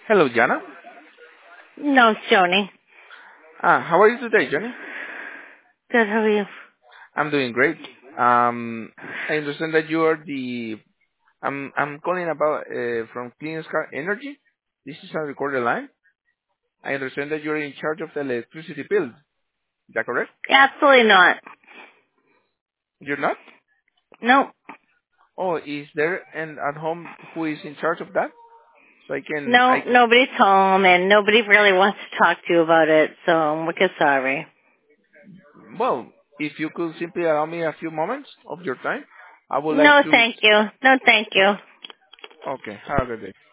Hello, Jana. No, it's Joni. How are you today, Johnny? Good, how are you? I'm doing great. I understand that you are the. I'm calling about from Clean Sky Energy. This is a recorded line. I understand that you're in charge of the electricity bill. Is that correct? Absolutely not. You're not? Nope. Oh, is there an at home who is in charge of that? So I can. No, I nobody's home and nobody really wants to talk to you about it, so I'm wicked sorry. well, if you could simply allow me a few moments of your time, I would like No, to. thank you. No, thank you. Okay, have a good day.